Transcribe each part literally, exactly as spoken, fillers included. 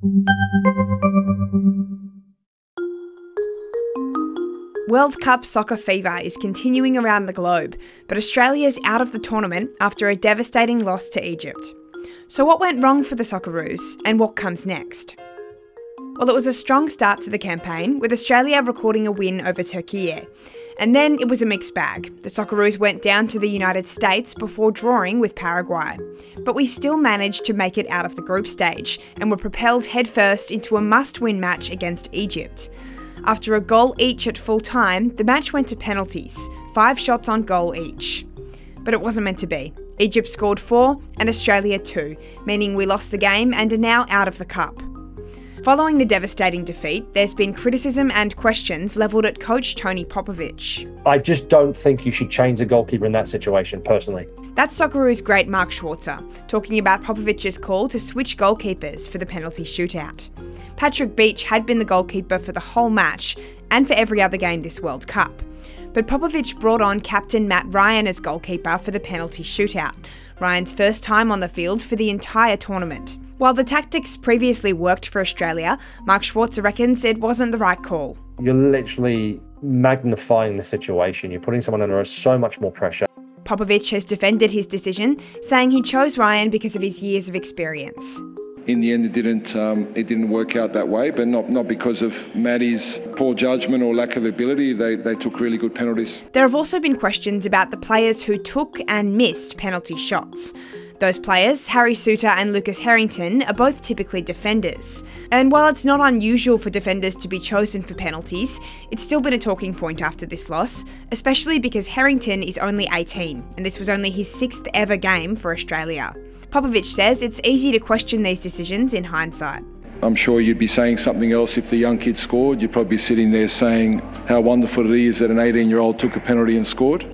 World Cup soccer fever is continuing around the globe, but Australia's out of the tournament after a devastating loss to Egypt. So what went wrong for the Socceroos, and what comes next? Well, it was a strong start to the campaign, with Australia recording a win over Turkey. And then it was a mixed bag. The Socceroos went down to the United States before drawing with Paraguay. But we still managed to make it out of the group stage, and were propelled headfirst into a must-win match against Egypt. After a goal each at full time, the match went to penalties, five shots on goal each. But it wasn't meant to be. Egypt scored four and Australia two, meaning we lost the game and are now out of the cup. Following the devastating defeat, there's been criticism and questions levelled at coach Tony Popovic. I just don't think you should change the goalkeeper in that situation, personally. That's Socceroos great Mark Schwarzer, talking about Popovic's call to switch goalkeepers for the penalty shootout. Patrick Beach had been the goalkeeper for the whole match and for every other game this World Cup. But Popovic brought on captain Matt Ryan as goalkeeper for the penalty shootout, Ryan's first time on the field for the entire tournament. While the tactics previously worked for Australia, Mark Schwarzer reckons it wasn't the right call. You're literally magnifying the situation. You're putting someone under so much more pressure. Popovic has defended his decision, saying he chose Ryan because of his years of experience. In the end, it didn't um, it didn't work out that way, but not, not because of Matty's poor judgment or lack of ability. They, they took really good penalties. There have also been questions about the players who took and missed penalty shots. Those players, Harry Souttar and Lucas Harrington, are both typically defenders. And while it's not unusual for defenders to be chosen for penalties, it's still been a talking point after this loss, especially because Harrington is only eighteen, and this was only his sixth ever game for Australia. Popovic says it's easy to question these decisions in hindsight. I'm sure you'd be saying something else if the young kid scored. You'd probably be sitting there saying how wonderful it is that an eighteen-year-old took a penalty and scored.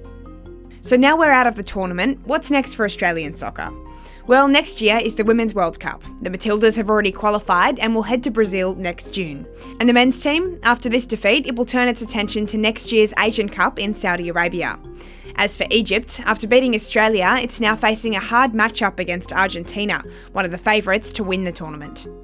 So now we're out of the tournament, what's next for Australian soccer? Well, next year is the Women's World Cup. The Matildas have already qualified and will head to Brazil next June. And the men's team, after this defeat, it will turn its attention to next year's Asian Cup in Saudi Arabia. As for Egypt, after beating Australia, it's now facing a hard matchup against Argentina, one of the favourites to win the tournament.